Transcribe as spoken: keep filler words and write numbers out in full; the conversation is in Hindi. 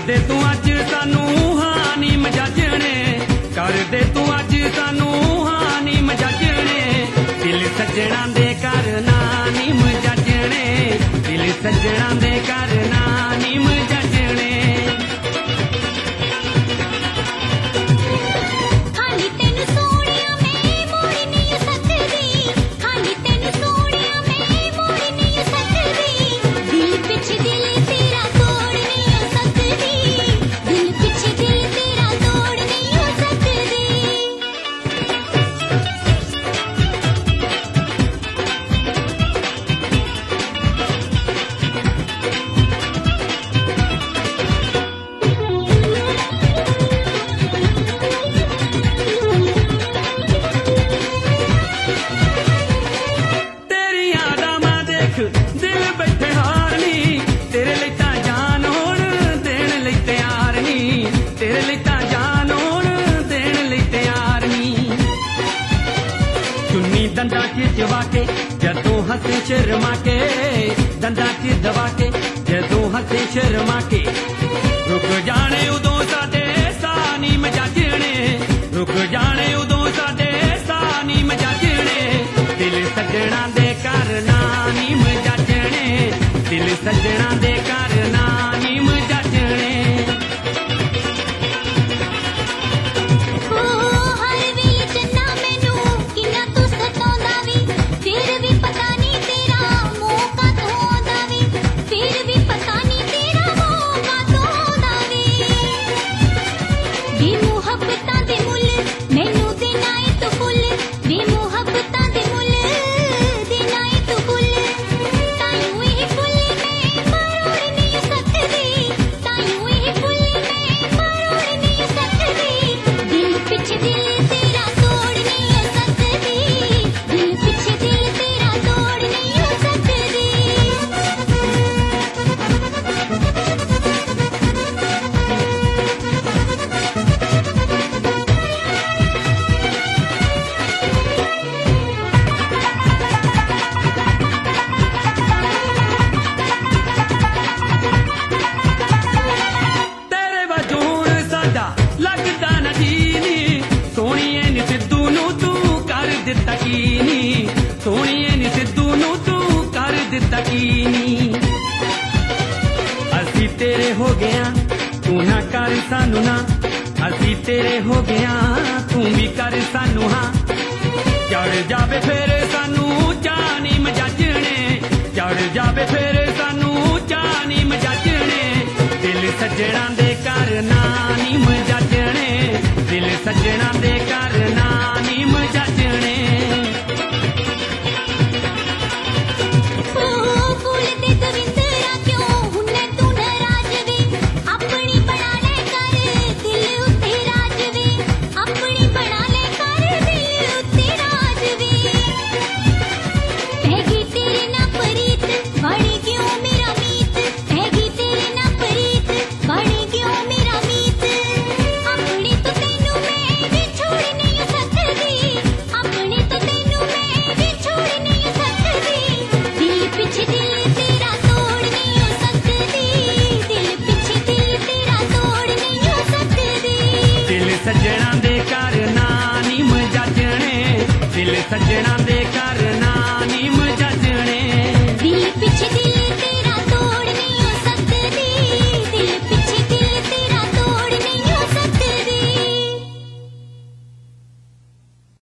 दे तू अज सानू हानी मजाजने, कर दे तू अज सानू हानी मजाजने, दिल सजना दे कर नानी मजाजने, दिल सजना दे कर नानी मजाजने। दिल बैठे हारनी तेरे लिए ता जान होण देण लई तैयार नी, तेरे लिए ता जान होण देण लई तैयार नी। चुन्नी दंदा च दबा के जदों हंसे शर्मा के, दंदा च दबा के जदों हंसे शर्मा के, रुक जाने उदों साडे सानी मजाजने, रुक जाने उदों साडे सानी मजाजने, दिल सजना दे कर नानी मजाजने, दिल सजना दे कर नानी मजाजने। सोनिए नी सिद्धू नू तू कर दिता कीनी, असी तेरे हो गया तू ना कर सानू ना, असी तेरे हो गया तू भी कर सानू हाँ। चढ़ जावे फिर सानू जानी मजाजने, चढ़ जावे फिर सानू जानी मजाजने, दिल सजना दे कर नानी मजाजने, दिल सजना दे कर नानी मजाजने। सजना दे कर नानी मजाजने, दिल सजना दे कर नानी